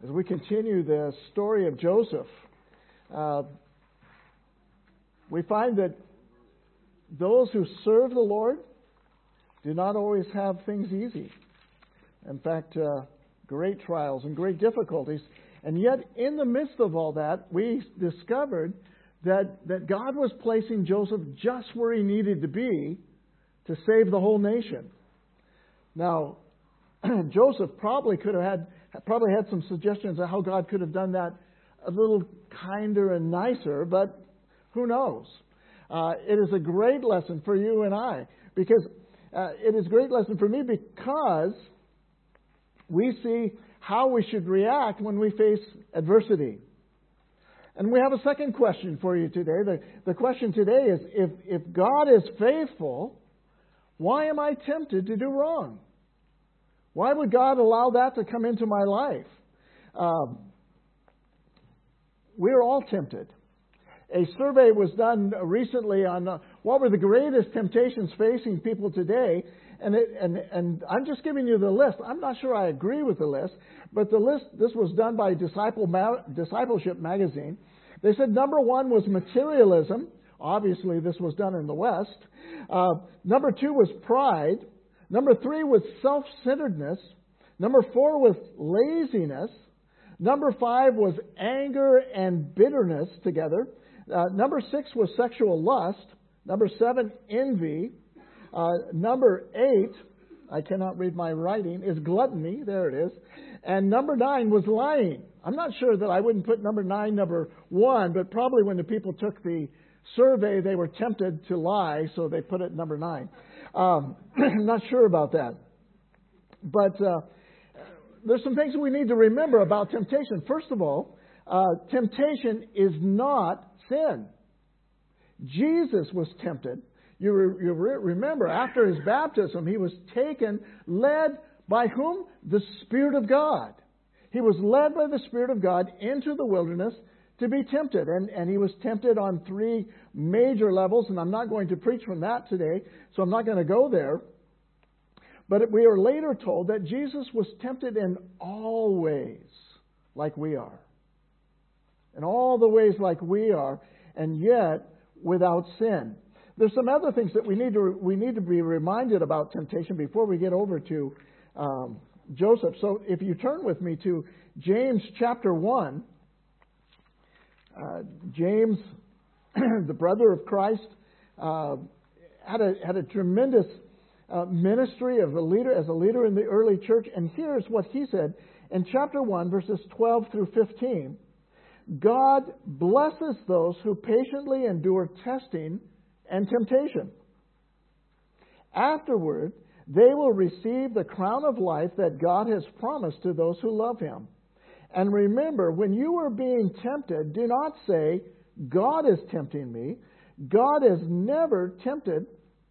As we continue the story of Joseph, we find that those who serve the Lord do not always have things easy. In fact, great trials and great difficulties. And yet, in the midst of all that, we discovered that God was placing Joseph just where he needed to be to save the whole nation. Now, Joseph probably had some suggestions of how God could have done that a little kinder and nicer, but who knows? It is a great lesson for you and I, because it is a great lesson for me because we see how we should react when we face adversity. And we have a second question for you today. The question today is, if God is faithful, why am I tempted to do wrong? Why would God allow that to come into my life? We're all tempted. A survey was done recently on what were the greatest temptations facing people today. And I'm just giving you the list. I'm not sure I agree with the list, but the list, this was done by Discipleship Magazine. They said number one was materialism. Obviously, this was done in the West. Number two was pride. Number three was self-centeredness. Number four was laziness. Number five was anger and bitterness together. Number six was sexual lust. Number seven, envy. Number 8, I cannot read my writing, is gluttony. There it is. And number 9 was lying. I'm not sure that I wouldn't put number 9 number 1, but probably when the people took the survey, they were tempted to lie, so they put it number 9. I'm not sure about that. But there's some things we need to remember about temptation. First of all, temptation is not sin. Jesus was tempted. You remember, after his baptism, he was led by whom? The Spirit of God. He was led by the Spirit of God into the wilderness to be tempted. And he was tempted on 3 major levels, and I'm not going to preach from that today, so I'm not going to go there. But we are later told that Jesus was tempted in all ways like we are. In all the ways like we are, and yet without sin. There's some other things that we need to be reminded about temptation before we get over to Joseph. So if you turn with me to James chapter 1, James, the brother of Christ, had a tremendous ministry as a leader in the early church. And here's what he said in chapter 1, verses 12 through 15. God blesses those who patiently endure testing and temptation. Afterward, they will receive the crown of life that God has promised to those who love Him. And remember, when you are being tempted, do not say, God is tempting me. God is never tempted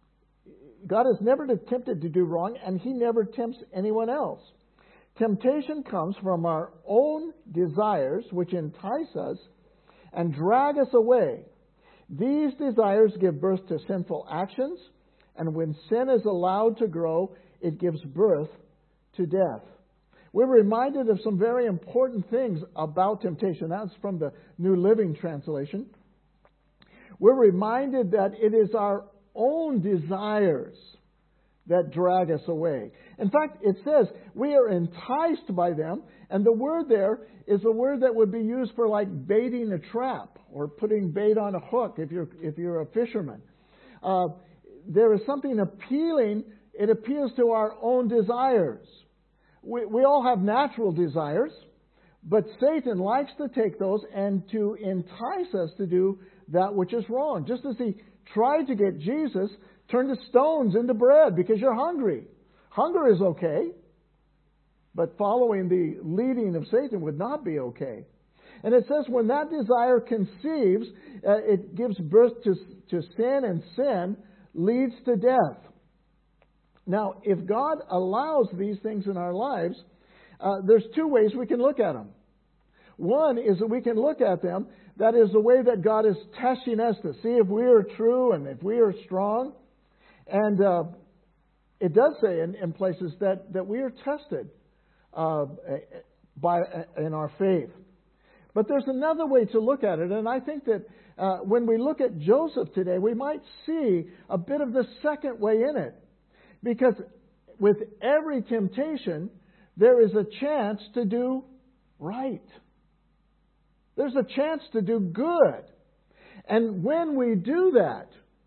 to do wrong, and He never tempts anyone else. Temptation comes from our own desires, which entice us and drag us away. These desires give birth to sinful actions, and when sin is allowed to grow, it gives birth to death. We're reminded of some very important things about temptation. That's from the New Living Translation. We're reminded that it is our own desires that drag us away. In fact, it says we are enticed by them, and the word there is a word that would be used for like baiting a trap or putting bait on a hook if you're a fisherman. There is something appealing. It appeals to our own desires. We all have natural desires, but Satan likes to take those and to entice us to do that which is wrong. Just as he tried to get Jesus, turn the stones into bread because you're hungry. Hunger is okay, but following the leading of Satan would not be okay. And it says when that desire conceives, it gives birth to sin, and sin leads to death. Now, if God allows these things in our lives, there's 2 ways we can look at them. One is that we can look at them, that is the way that God is testing us to see if we are true and if we are strong. And it does say in places that we are tested in our faith. But there's another way to look at it, and I think that when we look at Joseph today, we might see a bit of the second way in it. Because with every temptation, there is a chance to do right. There's a chance to do good. And when we do that,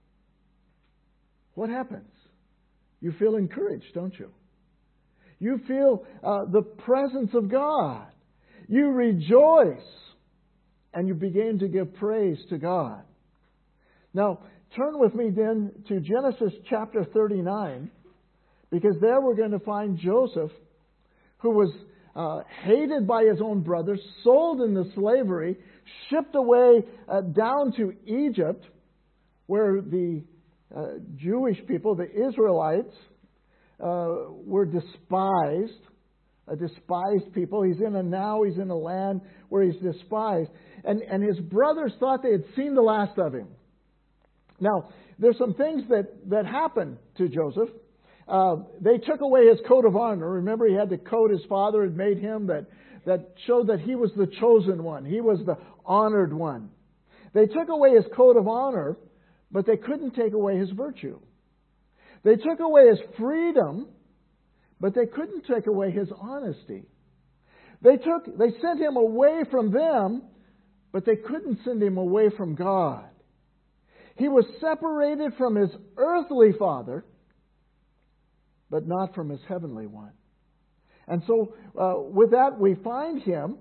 what happens? You feel encouraged, don't you? You feel the presence of God. You rejoice. And you begin to give praise to God. Now, turn with me then to Genesis chapter 39. Because there we're going to find Joseph, who was hated by his own brothers, sold into slavery, shipped away down to Egypt, where the Jewish people, the Israelites, were despised, a despised people. He's in a land where he's despised. And his brothers thought they had seen the last of him. Now, there's some things that happened to Joseph. They took away his coat of honor. Remember, he had the coat his father had made him that showed that he was the chosen one. He was the honored one. They took away his coat of honor, but they couldn't take away his virtue. They took away his freedom, but they couldn't take away his honesty. They sent him away from them, but they couldn't send him away from God. He was separated from his earthly father, but not from his heavenly one. And so with that, we find him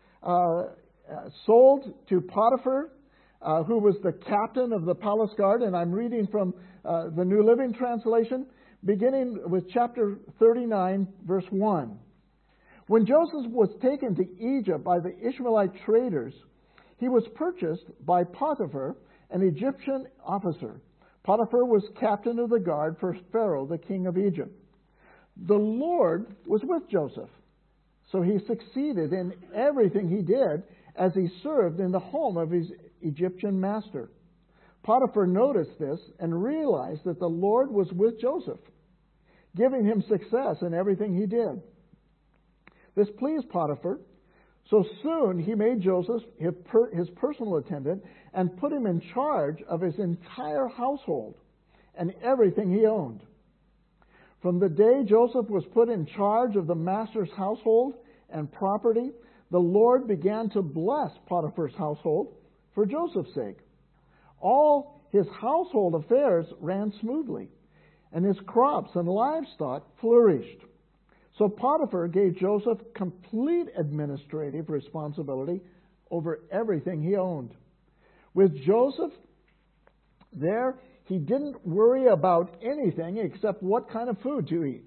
sold to Potiphar, who was the captain of the palace guard. And I'm reading from the New Living Translation, beginning with chapter 39, verse 1. When Joseph was taken to Egypt by the Ishmaelite traders, he was purchased by Potiphar, an Egyptian officer. Potiphar was captain of the guard for Pharaoh, the king of Egypt. The Lord was with Joseph, so he succeeded in everything he did as he served in the home of his Egyptian master. Potiphar noticed this and realized that the Lord was with Joseph, giving him success in everything he did. This pleased Potiphar, so soon he made Joseph his personal attendant and put him in charge of his entire household and everything he owned. From the day Joseph was put in charge of the master's household and property, the Lord began to bless Potiphar's household for Joseph's sake. All his household affairs ran smoothly, and his crops and livestock flourished. So Potiphar gave Joseph complete administrative responsibility over everything he owned. With Joseph there, he didn't worry about anything except what kind of food to eat.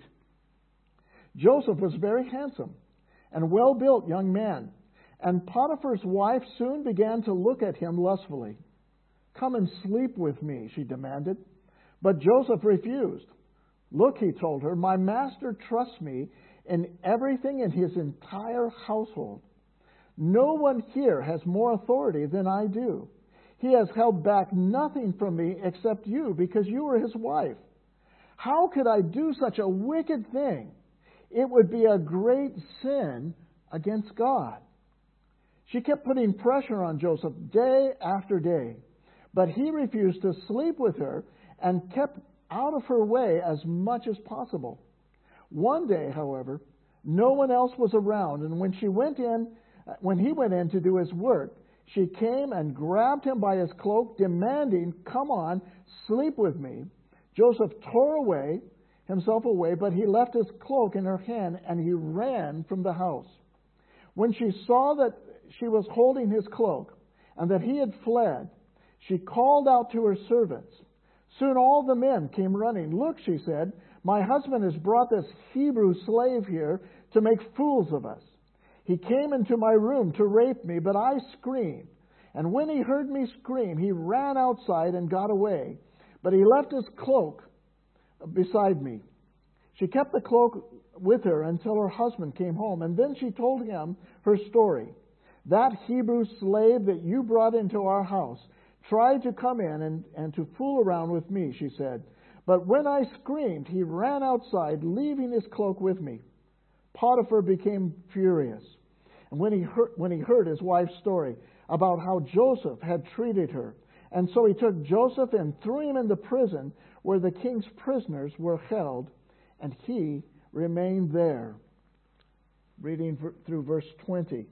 Joseph was very handsome and well-built young man, and Potiphar's wife soon began to look at him lustfully. "Come and sleep with me," she demanded. But Joseph refused. "Look," he told her, "my master trusts me in everything in his entire household. No one here has more authority than I do. He has held back nothing from me except you, because you were his wife. How could I do such a wicked thing? It would be a great sin against God." She kept putting pressure on Joseph day after day, but he refused to sleep with her and kept out of her way as much as possible. One day, however, no one else was around, and when he went in to do his work, she came and grabbed him by his cloak, demanding, "Come on, sleep with me." Joseph tore himself away, but he left his cloak in her hand, and he ran from the house. When she saw that she was holding his cloak and that he had fled, she called out to her servants. Soon all the men came running. "Look," she said, "my husband has brought this Hebrew slave here to make fools of us. He came into my room to rape me, but I screamed. And when he heard me scream, he ran outside and got away. But he left his cloak beside me." She kept the cloak with her until her husband came home, and then she told him her story. "That Hebrew slave that you brought into our house tried to come in and to fool around with me," she said. "But when I screamed, he ran outside, leaving his cloak with me." Potiphar became furious. And when he heard his wife's story about how Joseph had treated her, and so he took Joseph and threw him into prison where the king's prisoners were held, and he remained there. Reading through verse 20.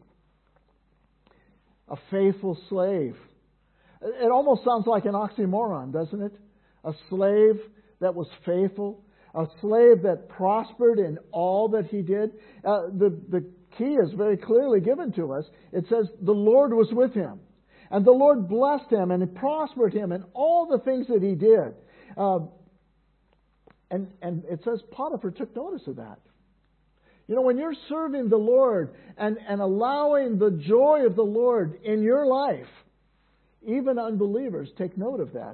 A faithful slave. It almost sounds like an oxymoron, doesn't it? A slave that was faithful. A slave that prospered in all that he did. The key is very clearly given to us. It says the Lord was with him. And the Lord blessed him and prospered him in all the things that he did. And it says Potiphar took notice of that. You know, when you're serving the Lord and allowing the joy of the Lord in your life, even unbelievers take note of that.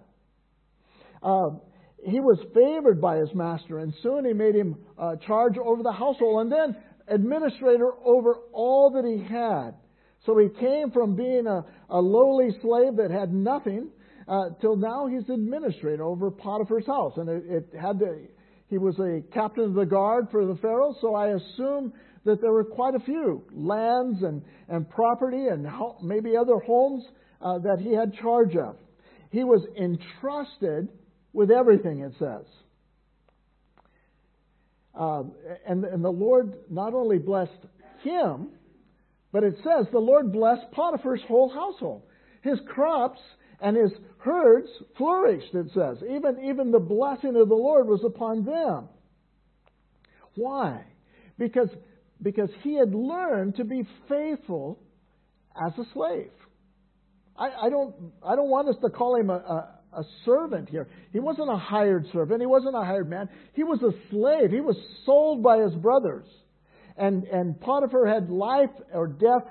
He was favored by his master, and soon he made him charge over the household, and then administrator over all that he had. So he came from being a lowly slave that had nothing till now he's administrator over Potiphar's house. And he was a captain of the guard for the Pharaoh, so I assume that there were quite a few lands and property and maybe other homes that he had charge of. He was entrusted with everything, it says. And the Lord not only blessed him, but it says the Lord blessed Potiphar's whole household. His crops and his herds flourished, it says. Even the blessing of the Lord was upon them. Why? Because he had learned to be faithful as a slave. I don't want us to call him a servant here. He wasn't a hired servant. He wasn't a hired man. He was a slave. He was sold by his brothers. And Potiphar had life or death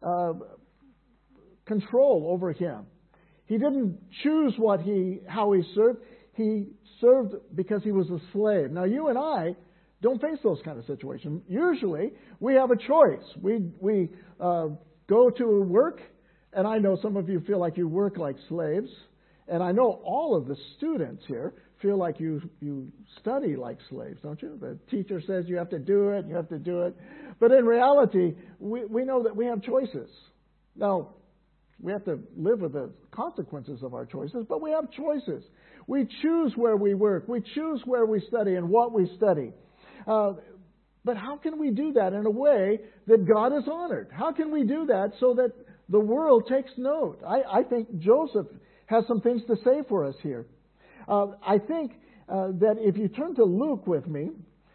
control over him. He didn't choose how he served. He served because he was a slave. Now, you and I don't face those kind of situations. Usually, we have a choice. We go to work, and I know some of you feel like you work like slaves. And I know all of the students here feel like you study like slaves, don't you? The teacher says you have to do it, you have to do it. But in reality, we know that we have choices. Now, we have to live with the consequences of our choices, but we have choices. We choose where we work. We choose where we study and what we study. But how can we do that in a way that God is honored? How can we do that so that the world takes note? I think Joseph has some things to say for us here. I think that if you turn to Luke with me,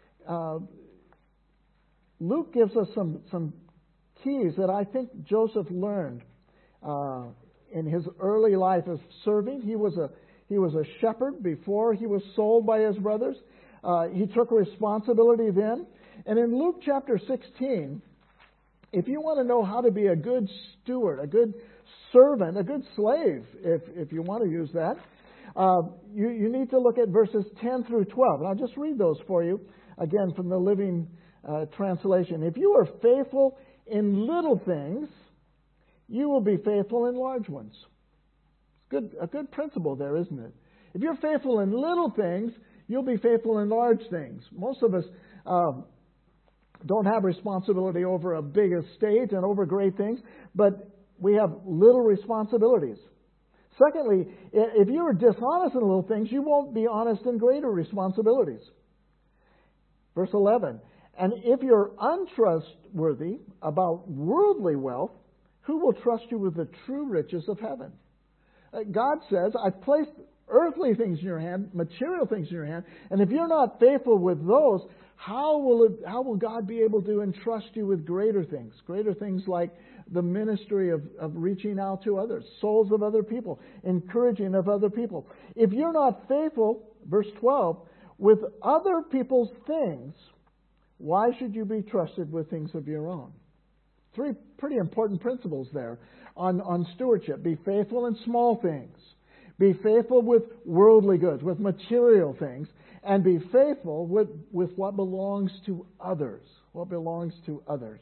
Luke gives us some keys that I think Joseph learned in his early life of serving. He was a shepherd before he was sold by his brothers. He took responsibility then. And in Luke chapter 16, if you want to know how to be a good steward, a good servant, a good slave, if you want to use that, you need to look at verses 10 through 12. And I'll just read those for you, again, from the Living Translation. If you are faithful in little things, you will be faithful in large ones. It's a good principle there, isn't it? If you're faithful in little things, you'll be faithful in large things. Most of us don't have responsibility over a big estate and over great things, but we have little responsibilities. Secondly, if you are dishonest in little things, you won't be honest in greater responsibilities. Verse 11, and if you're untrustworthy about worldly wealth, who will trust you with the true riches of heaven? God says, I've placed earthly things in your hand, material things in your hand, and if you're not faithful with those, how will God be able to entrust you with greater things? Greater things like the ministry of reaching out to others, souls of other people, encouraging of other people. If you're not faithful, verse 12, with other people's things, why should you be trusted with things of your own? Three pretty important principles there on stewardship. Be faithful in small things. Be faithful with worldly goods, with material things. And be faithful with what belongs to others. What belongs to others.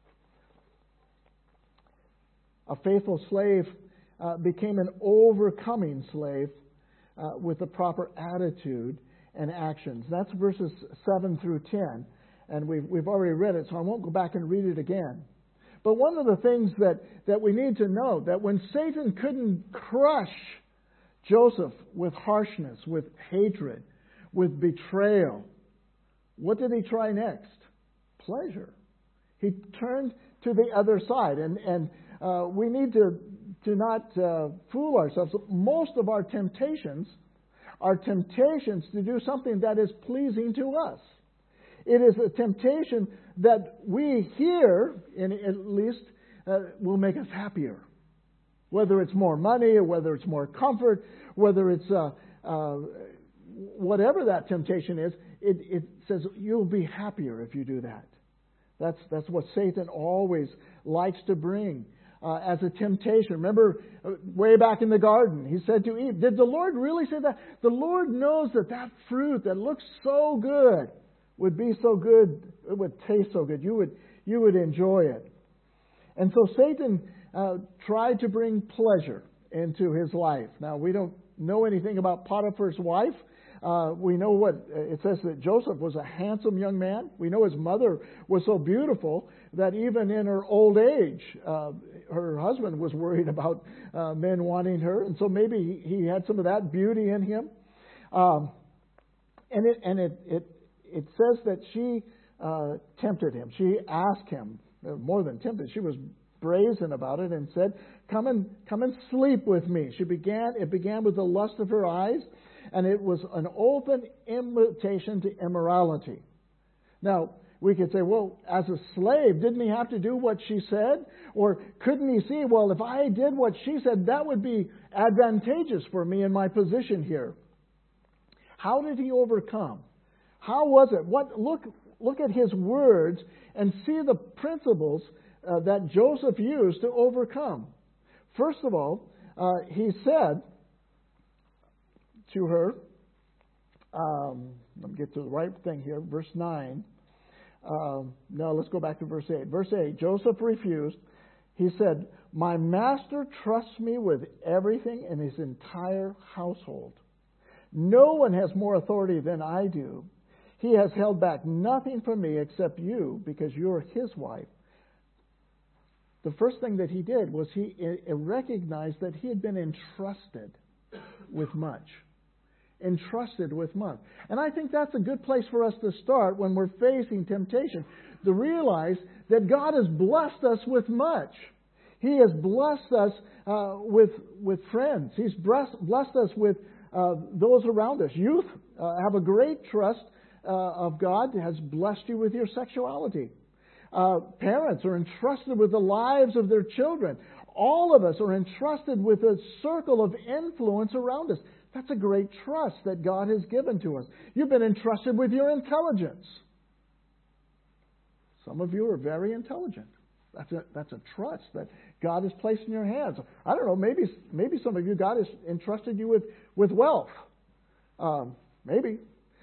A faithful slave became an overcoming slave with the proper attitude and actions. That's verses 7 through 10. And we've already read it, so I won't go back and read it again. But one of the things that we need to know, that when Satan couldn't crush Joseph with harshness, with hatred, with betrayal, what did he try next? Pleasure. He turned to the other side. And we need to not fool ourselves. Most of our temptations are temptations to do something that is pleasing to us. It is a temptation that we here, at least, will make us happier. Whether it's more money, or whether it's more comfort, whether it's whatever that temptation is, it says you'll be happier if you do that. That's what Satan always likes to bring as a temptation. Remember, way back in the garden, he said to Eve, did the Lord really say that? The Lord knows that fruit that looks so good would be so good, it would taste so good. You would enjoy it. And so Satan tried to bring pleasure into his life. Now, we don't know anything about Potiphar's wife. We know what it says, that Joseph was a handsome young man. We know his mother was so beautiful that even in her old age, her husband was worried about men wanting her. And so maybe he had some of that beauty in him. It says that she tempted him. She asked him, more than tempted, she was brazen about it and said, come and sleep with me. It began with the lust of her eyes, and it was an open invitation to immorality. Now, we could say, well, as a slave, didn't he have to do what she said? Or couldn't he see, well, if I did what she said, that would be advantageous for me in my position here? How did he overcome? How was it? Look at his words and see the principles that Joseph used to overcome. First of all, he said to her, let me get to the right thing here, verse 9. No, let's go back to verse 8. Verse 8, Joseph refused. He said, my master trusts me with everything in his entire household. No one has more authority than I do. He has held back nothing from me except you, because you're his wife. The first thing that he did was he recognized that he had been entrusted with much. Entrusted with much. And I think that's a good place for us to start when we're facing temptation, to realize that God has blessed us with much. He has blessed us with friends. He's blessed us with those around us. Youth have a great trust of God, has blessed you with your sexuality. Parents are entrusted with the lives of their children. All of us are entrusted with a circle of influence around us. That's a great trust that God has given to us. You've been entrusted with your intelligence. Some of you are very intelligent. That's a trust that God has placed in your hands. I don't know, maybe some of you, God has entrusted you with wealth. Maybe.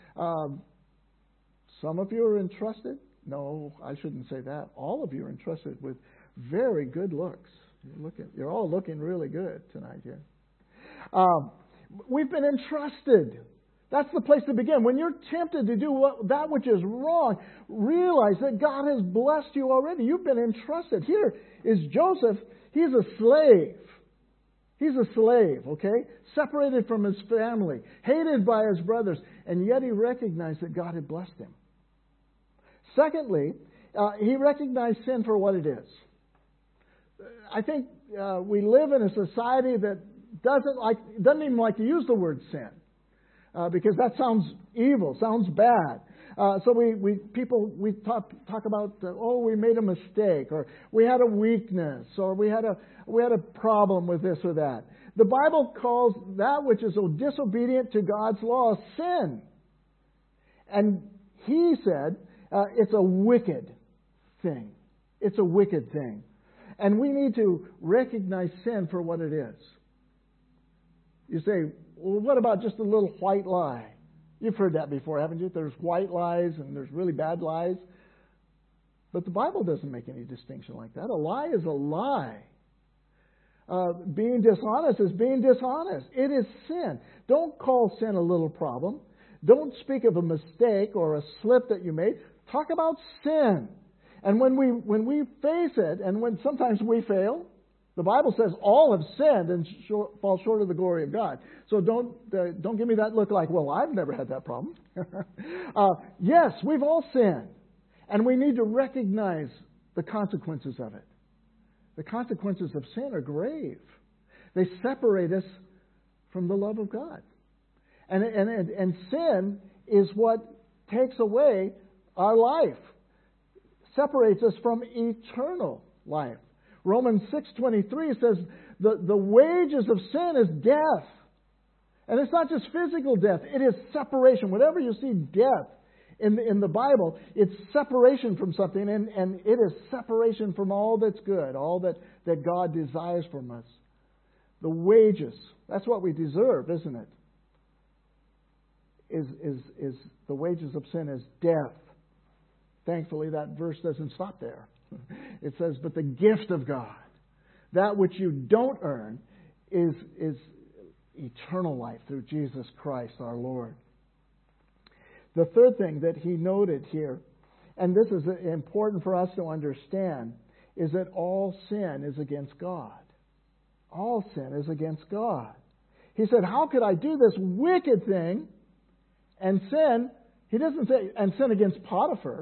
Some of you are entrusted. No, I shouldn't say that. All of you are entrusted with very good looks. You're all looking really good tonight here. We've been entrusted. That's the place to begin. When you're tempted to do that which is wrong, realize that God has blessed you already. You've been entrusted. Here is Joseph. He's a slave. He's a slave, okay? Separated from his family, hated by his brothers, and yet he recognized that God had blessed him. Secondly, he recognized sin for what it is. I think we live in a society that doesn't even like to use the word sin because that sounds evil, sounds bad. So we talk about we made a mistake, or we had a weakness, or we had a problem with this or that. The Bible calls that which is disobedient to God's law sin, and he said it's a wicked thing. It's a wicked thing, and we need to recognize sin for what it is. You say, well, what about just a little white lie? You've heard that before, haven't you? There's white lies and there's really bad lies. But the Bible doesn't make any distinction like that. A lie is a lie. Being dishonest is being dishonest. It is sin. Don't call sin a little problem. Don't speak of a mistake or a slip that you made. Talk about sin. And when we face it, and when sometimes we fail, the Bible says all have sinned and fall short of the glory of God. So don't give me that look like, well, I've never had that problem. Yes, we've all sinned. And we need to recognize the consequences of it. The consequences of sin are grave. They separate us from the love of God. And sin is what takes away our life, separates us from eternal life. Romans 6:23 says the wages of sin is death. And it's not just physical death, it is separation. Whenever you see death in the Bible, it's separation from something, and it is separation from all that's good, all that God desires from us. The wages, that's what we deserve, isn't it? Is the wages of sin is death. Thankfully, that verse doesn't stop there. It says, but the gift of God, that which you don't earn, is eternal life through Jesus Christ our Lord. The third thing that he noted here, and this is important for us to understand, is that all sin is against God. All sin is against God. He said, how could I do this wicked thing and sin? He doesn't say, and sin against Potiphar.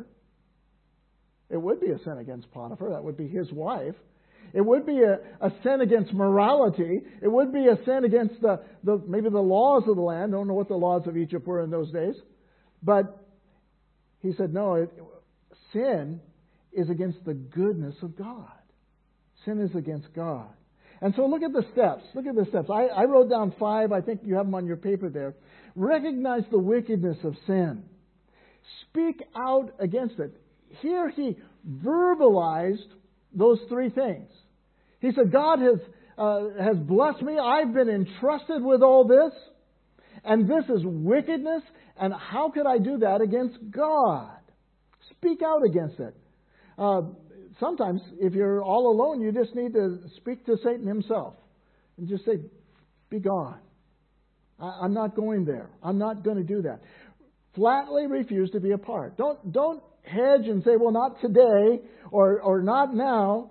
It would be a sin against Potiphar. That would be his wife. It would be a sin against morality. It would be a sin against maybe the laws of the land. I don't know what the laws of Egypt were in those days. But he said, no, sin is against the goodness of God. Sin is against God. And so look at the steps. Look at the steps. I wrote down 5. I think you have them on your paper there. Recognize the wickedness of sin. Speak out against it. Here he verbalized those 3 things. He said, God has blessed me. I've been entrusted with all this. And this is wickedness. And how could I do that against God? Speak out against it. Sometimes, if you're all alone, you just need to speak to Satan himself. And just say, be gone. I'm not going there. I'm not going to do that. Flatly refuse to be a part. Don't hedge and say, well, not today or not now.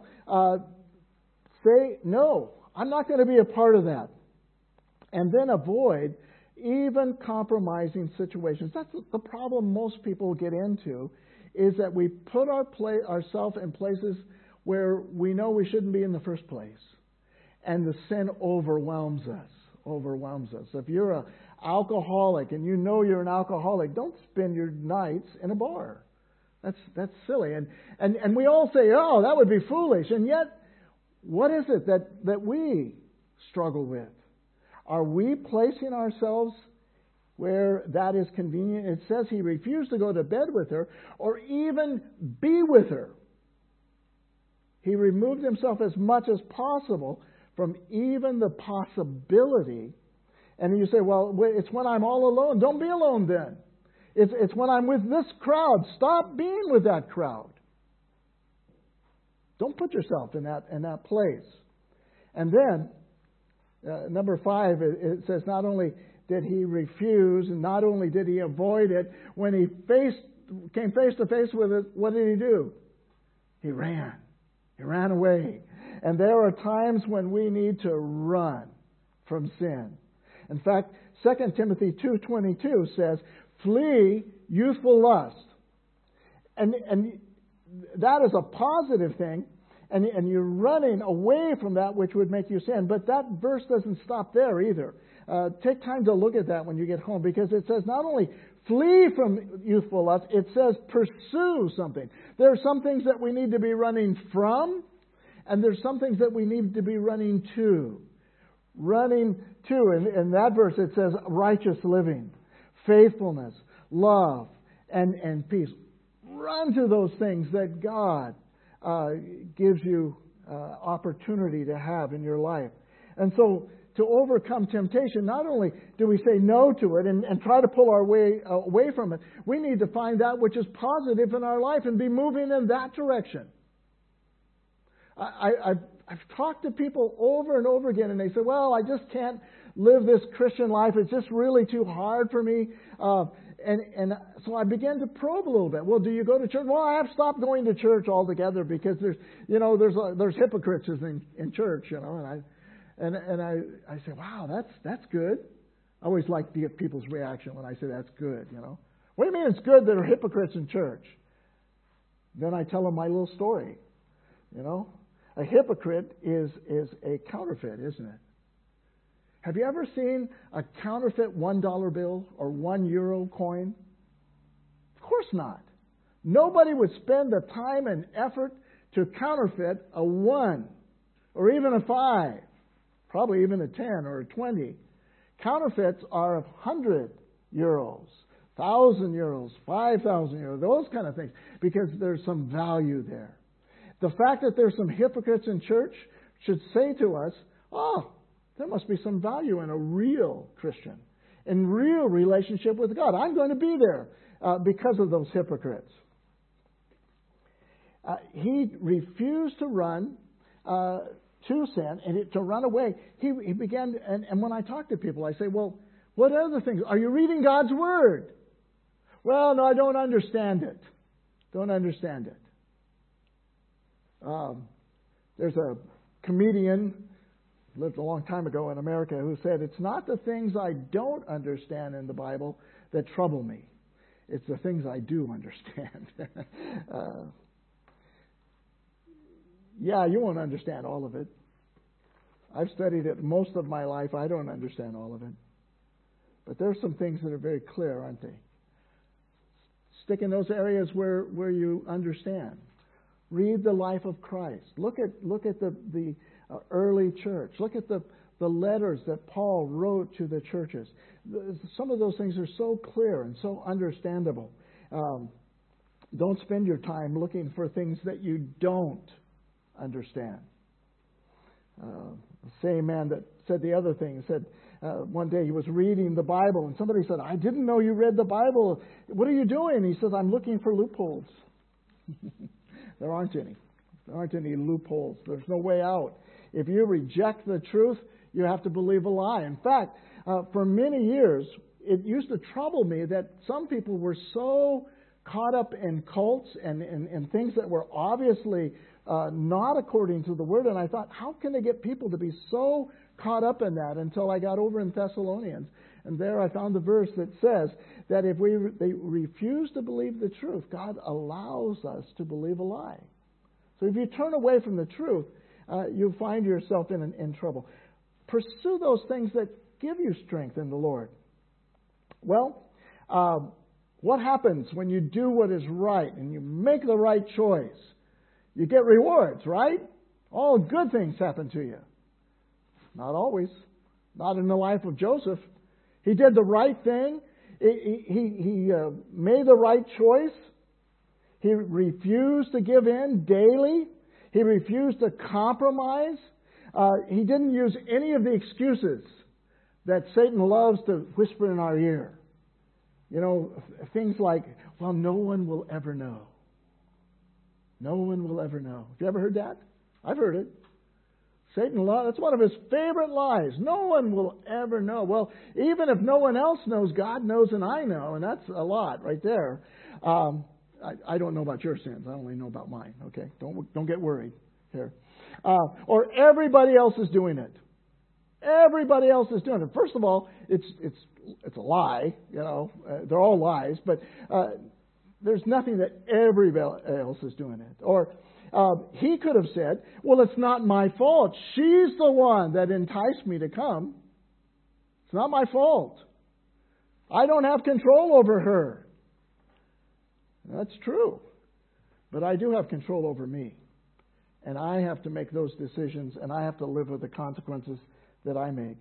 Say, no, I'm not going to be a part of that. And then avoid even compromising situations. That's the problem most people get into, is that we put ourselves in places where we know we shouldn't be in the first place. And the sin overwhelms us. If you're an alcoholic and you know you're an alcoholic, don't spend your nights in a bar. That's silly. And we all say, oh, that would be foolish. And yet, what is it that we struggle with? Are we placing ourselves where that is convenient? It says he refused to go to bed with her or even be with her. He removed himself as much as possible from even the possibility. And you say, well, it's when I'm all alone. Don't be alone then. It's when I'm with this crowd. Stop being with that crowd. Don't put yourself in that place. And then, number 5, it says not only did he refuse, and not only did he avoid it, when he came face to face with it, what did he do? He ran. He ran away. And there are times when we need to run from sin. In fact, 2 Timothy 2:22 says, flee youthful lust. And that is a positive thing. And you're running away from that which would make you sin. But that verse doesn't stop there either. Take time to look at that when you get home, because it says not only flee from youthful lust, it says pursue something. There are some things that we need to be running from, and there's some things that we need to be running to. Running to, in that verse it says righteous living, faithfulness, love, and peace. Run to those things that God gives you opportunity to have in your life. And so, to overcome temptation, not only do we say no to it and try to pull our way away from it, we need to find that which is positive in our life and be moving in that direction. I've talked to people over and over again, and they say, well, I just can't live this Christian life. It's just really too hard for me. And so I began to probe a little bit. Well, do you go to church? Well, I have stopped going to church altogether because there's hypocrites in church, And I say, wow, that's good. I always like to get people's reaction when I say that's good, What do you mean it's good that there are hypocrites in church? Then I tell them my little story, A hypocrite is a counterfeit, isn't it? Have you ever seen a counterfeit $1 bill or €1 coin? Of course not. Nobody would spend the time and effort to counterfeit a 1 or even a 5, probably even a 10 or a 20. Counterfeits are of €100, €1,000, €5,000, those kind of things, because there's some value there. The fact that there's some hypocrites in church should say to us, there must be some value in a real Christian, in real relationship with God. I'm going to be there because of those hypocrites. He refused to run to sin and to run away. He began, and when I talk to people, I say, well, what other things? Are you reading God's Word? Well, no, I don't understand it. Don't understand it. There's a comedian lived a long time ago in America who said, it's not the things I don't understand in the Bible that trouble me. It's the things I do understand. You won't understand all of it. I've studied it most of my life. I don't understand all of it. But there's some things that are very clear, aren't they? Stick in those areas where you understand. Read the life of Christ. Look at the early church. Look at the letters that Paul wrote to the churches. Some of those things are so clear and so understandable. Don't spend your time looking for things that you don't understand. The same man that said the other thing said one day he was reading the Bible and somebody said, I didn't know you read the Bible. What are you doing? He says, I'm looking for loopholes. There aren't any. There aren't any loopholes. There's no way out. If you reject the truth, you have to believe a lie. In fact, for many years, it used to trouble me that some people were so caught up in cults and things that were obviously not according to the Word. And I thought, how can they get people to be so caught up in that, until I got over in Thessalonians. And there I found the verse that says that if they refuse to believe the truth, God allows us to believe a lie. So if you turn away from the truth, you find yourself in trouble. Pursue those things that give you strength in the Lord. Well, what happens when you do what is right and you make the right choice? You get rewards, right? All good things happen to you. Not always. Not in the life of Joseph. He did the right thing. He made the right choice. He refused to give in daily. He refused to compromise. He didn't use any of the excuses that Satan loves to whisper in our ear. You know, things like, well, no one will ever know. No one will ever know. Have you ever heard that? I've heard it. Satan loves, that's one of his favorite lies. No one will ever know. Well, even if no one else knows, God knows and I know, and that's a lot right there. I don't know about your sins. I only know about mine. Okay, don't get worried here. Or everybody else is doing it. Everybody else is doing it. First of all, it's a lie. You know, they're all lies. But there's nothing that everybody else is doing it. Or he could have said, "Well, it's not my fault. She's the one that enticed me to come. It's not my fault. I don't have control over her." That's true. But I do have control over me. And I have to make those decisions, and I have to live with the consequences that I make.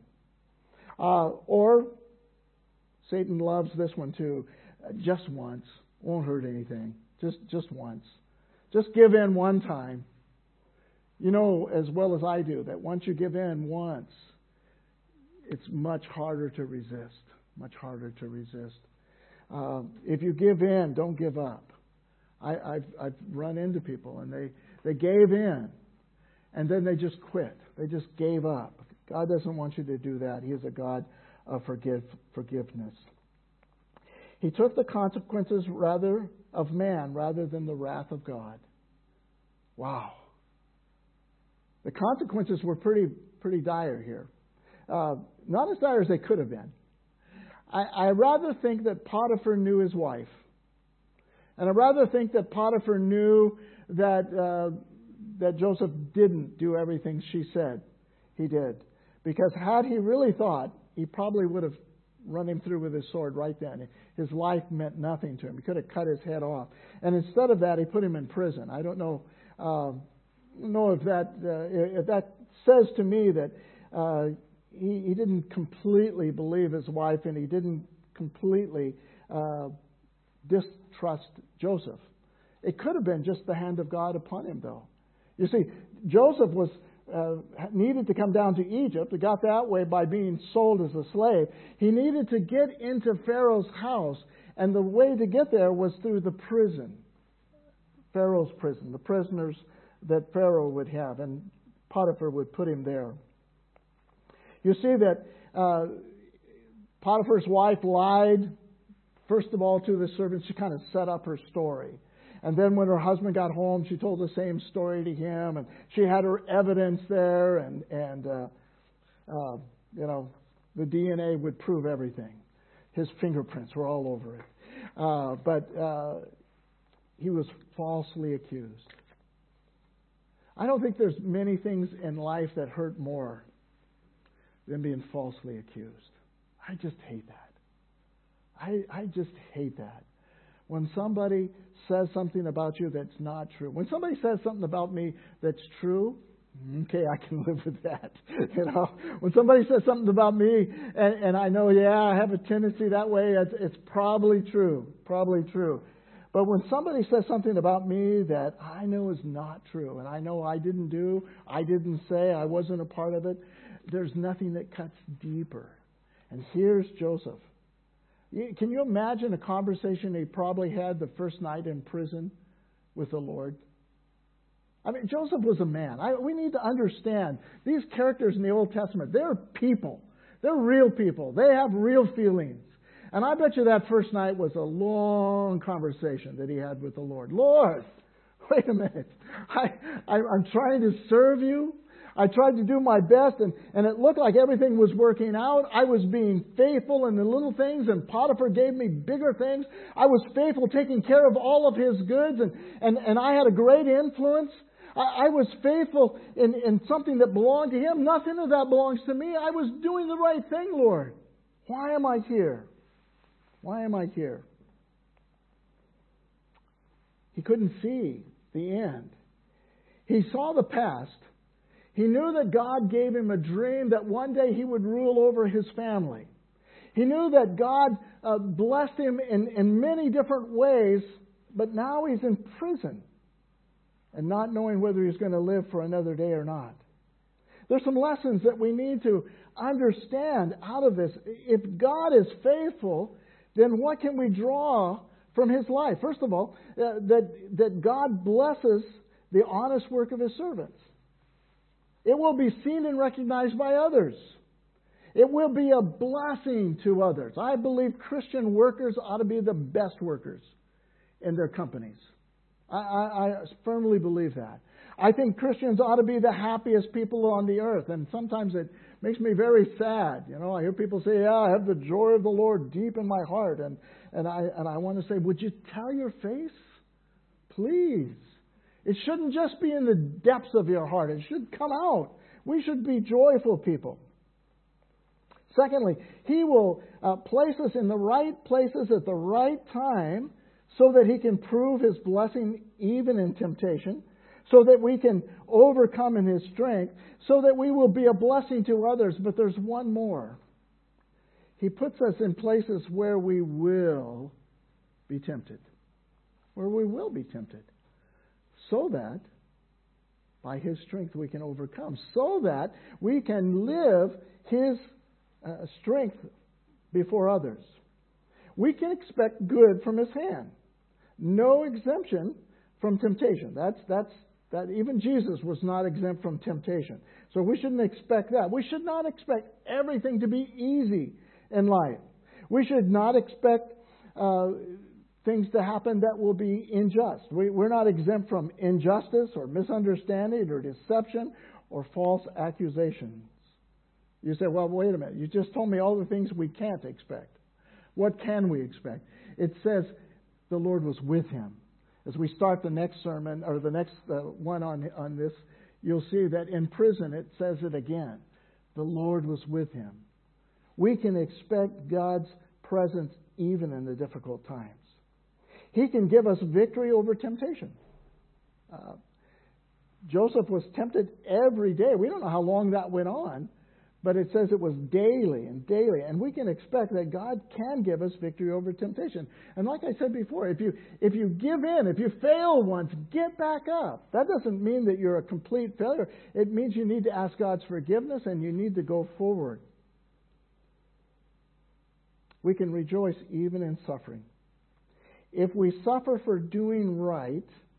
Or Satan loves this one too. Just once. Won't hurt anything. Just once. Just give in one time. You know as well as I do that once you give in once, it's much harder to resist. Much harder to resist. If you give in, don't give up. I've run into people and they gave in and then they just quit. They just gave up. God doesn't want you to do that. He is a God of forgiveness. He took the consequences of man rather than the wrath of God. Wow. The consequences were pretty dire here. Not as dire as they could have been. I rather think that Potiphar knew his wife. And I rather think that Potiphar knew that Joseph didn't do everything she said he did. Because had he really thought, he probably would have run him through with his sword right then. His life meant nothing to him. He could have cut his head off. And instead of that, he put him in prison. I don't know if that says to me that he didn't completely believe his wife and he didn't completely distrust Joseph. It could have been just the hand of God upon him, though. You see, Joseph was needed to come down to Egypt. He got that way by being sold as a slave. He needed to get into Pharaoh's house, and the way to get there was through the prison, Pharaoh's prison, the prisoners that Pharaoh would have, and Potiphar would put him there. You see that Potiphar's wife lied, first of all, to the servants. She kind of set up her story. And then when her husband got home, she told the same story to him, and she had her evidence there, and the DNA would prove everything. His fingerprints were all over it. But he was falsely accused. I don't think there's many things in life that hurt more than being falsely accused. I just hate that. I just hate that. When somebody says something about you that's not true. When somebody says something about me that's true, okay, I can live with that. When somebody says something about me and I know, I have a tendency that way, it's probably true. But when somebody says something about me that I know is not true, and I know I didn't do, I didn't say, I wasn't a part of it, there's nothing that cuts deeper. And here's Joseph. Can you imagine a conversation he probably had the first night in prison with the Lord? I mean, Joseph was a man. We need to understand these characters in the Old Testament, they're people. They're real people. They have real feelings. And I bet you that first night was a long conversation that he had with the Lord. Lord, wait a minute. I'm trying to serve you. I tried to do my best, and it looked like everything was working out. I was being faithful in the little things, and Potiphar gave me bigger things. I was faithful taking care of all of his goods, and I had a great influence. I was faithful in something that belonged to him. Nothing of that belongs to me. I was doing the right thing, Lord. Why am I here? Why am I here? He couldn't see the end. He saw the past. He knew that God gave him a dream that one day he would rule over his family. He knew that God blessed him in many different ways, but now he's in prison and not knowing whether he's going to live for another day or not. There's some lessons that we need to understand out of this. If God is faithful, then what can we draw from his life? First of all, that God blesses the honest work of his servants. It will be seen and recognized by others. It will be a blessing to others. I believe Christian workers ought to be the best workers in their companies. I firmly believe that. I think Christians ought to be the happiest people on the earth. And sometimes it makes me very sad. I hear people say, I have the joy of the Lord deep in my heart. And I want to say, would you tell your face? Please. It shouldn't just be in the depths of your heart. It should come out. We should be joyful people. Secondly, He will place us in the right places at the right time so that He can prove His blessing even in temptation, so that we can overcome in His strength, so that we will be a blessing to others. But there's one more. He puts us in places where we will be tempted. Where we will be tempted. So that by His strength we can overcome. So that we can live His strength before others. We can expect good from His hand. No exemption from temptation. That even Jesus was not exempt from temptation. So we shouldn't expect that. We should not expect everything to be easy in life. We should not expect things to happen that will be unjust. We're not exempt from injustice or misunderstanding or deception or false accusations. You say, well, wait a minute. You just told me all the things we can't expect. What can we expect? It says the Lord was with him. As we start the next sermon, or the next one on this, you'll see that in prison it says it again. The Lord was with him. We can expect God's presence even in the difficult times. He can give us victory over temptation. Joseph was tempted every day. We don't know how long that went on, but it says it was daily and daily. And we can expect that God can give us victory over temptation. And like I said before, if you give in, if you fail once, get back up. That doesn't mean that you're a complete failure. It means you need to ask God's forgiveness and you need to go forward. We can rejoice even in suffering. If we suffer for doing right,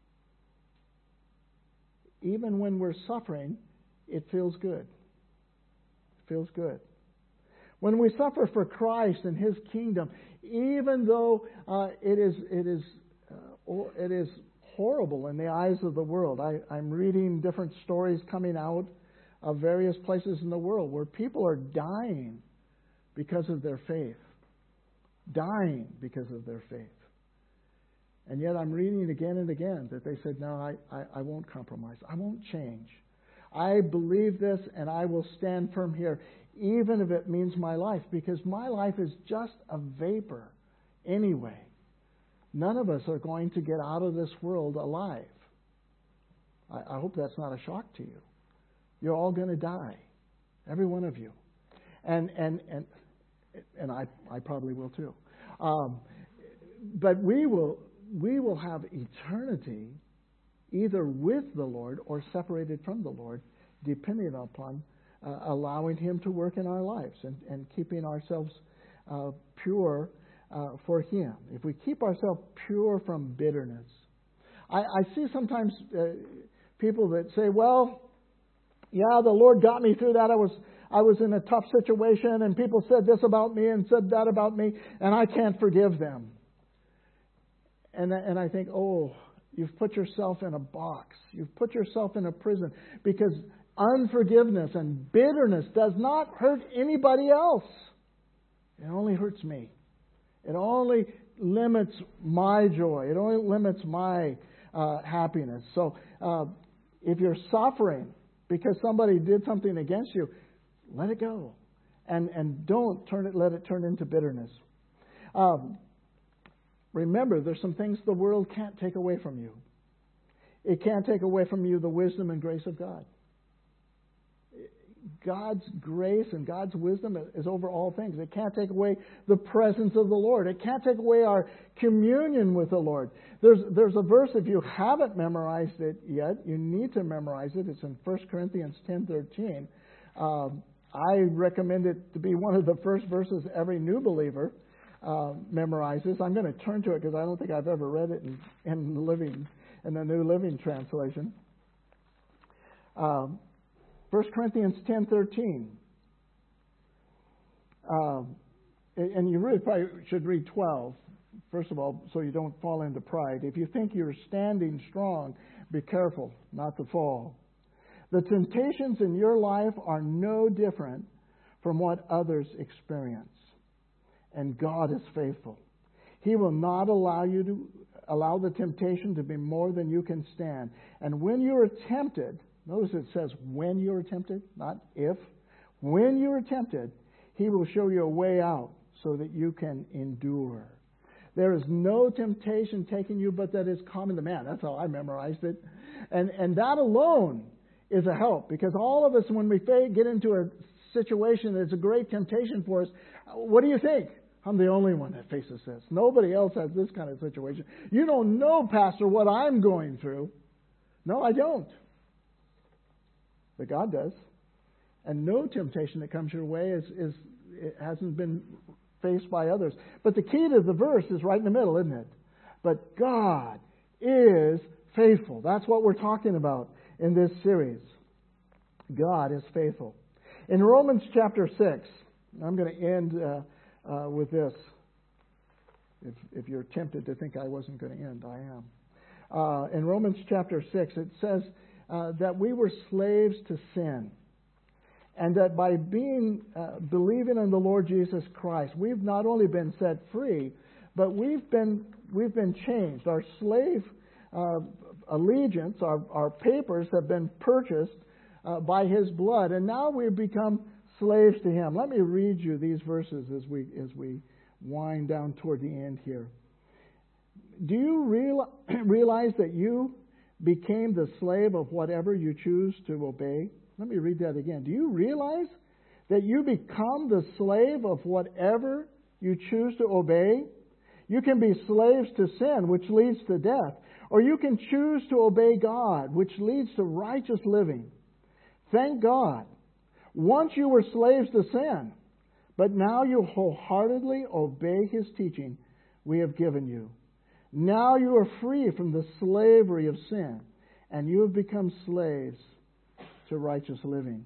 even when we're suffering, it feels good. It feels good. When we suffer for Christ and His kingdom, even though it is horrible in the eyes of the world. I'm reading different stories coming out of various places in the world where people are dying because of their faith. Dying because of their faith. And yet I'm reading again and again that they said, no, I won't compromise. I won't change. I believe this and I will stand firm here, even if it means my life, because my life is just a vapor anyway. None of us are going to get out of this world alive. I hope that's not a shock to you. You're all going to die. Every one of you. And I probably will too. But we will have eternity either with the Lord or separated from the Lord, depending upon allowing Him to work in our lives and keeping ourselves pure for Him. If we keep ourselves pure from bitterness. I see sometimes people that say, well, yeah, the Lord got me through that. I was in a tough situation and people said this about me and said that about me and I can't forgive them. And I think, oh, you've put yourself in a box. You've put yourself in a prison because unforgiveness and bitterness does not hurt anybody else. It only hurts me. It only limits my joy. It only limits my happiness. So if you're suffering because somebody did something against you, let it go. And don't let it turn into bitterness. Remember, there's some things the world can't take away from you. It can't take away from you the wisdom and grace of God. God's grace and God's wisdom is over all things. It can't take away the presence of the Lord. It can't take away our communion with the Lord. There's a verse, if you haven't memorized it yet, you need to memorize it. It's in 1 Corinthians 10:13. I recommend it to be one of the first verses every new believer memorizes. I'm going to turn to it because I don't think I've ever read it in the New Living Translation. 1 Corinthians 10:13. And you really probably should read 12, first of all, so you don't fall into pride. If you think you're standing strong, be careful not to fall. The temptations in your life are no different from what others experience. And God is faithful. He will not allow the temptation to be more than you can stand. And when you are tempted, notice it says when you are tempted, not if. When you are tempted, He will show you a way out so that you can endure. There is no temptation taking you but that is common to man. That's how I memorized it. And that alone is a help, because all of us, when we get into a situation that's a great temptation for us, what do you think? I'm the only one that faces this. Nobody else has this kind of situation. You don't know, Pastor, what I'm going through. No, I don't. But God does. And no temptation that comes your way it hasn't been faced by others. But the key to the verse is right in the middle, isn't it? But God is faithful. That's what we're talking about in this series. God is faithful. In Romans chapter 6, I'm going to end with this. If you're tempted to think I wasn't going to end, I am. In Romans chapter 6, it says that we were slaves to sin. And that by believing in the Lord Jesus Christ, we've not only been set free, but we've been changed. Our slave allegiance, our papers have been purchased by His blood, and now we've become slaves to Him. Let me read you these verses as we wind down toward the end here. Do you realize that you became the slave of whatever you choose to obey? Let me read that again. Do you realize that you become the slave of whatever you choose to obey? You can be slaves to sin, which leads to death, or you can choose to obey God, which leads to righteous living. Thank God. Once you were slaves to sin, but now you wholeheartedly obey His teaching we have given you. Now you are free from the slavery of sin, and you have become slaves to righteous living.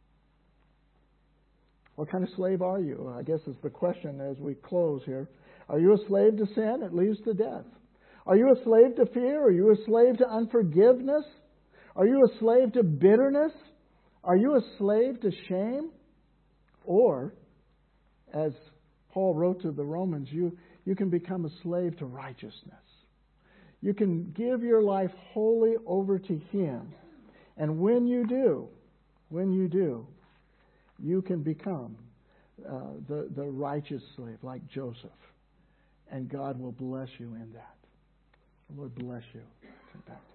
What kind of slave are you? I guess is the question as we close here. Are you a slave to sin? It leads to death. Are you a slave to fear? Are you a slave to unforgiveness? Are you a slave to bitterness? Are you a slave to shame? Or, as Paul wrote to the Romans, you can become a slave to righteousness. You can give your life wholly over to Him. And when you do, you can become the righteous slave like Joseph. And God will bless you in that. The Lord bless you.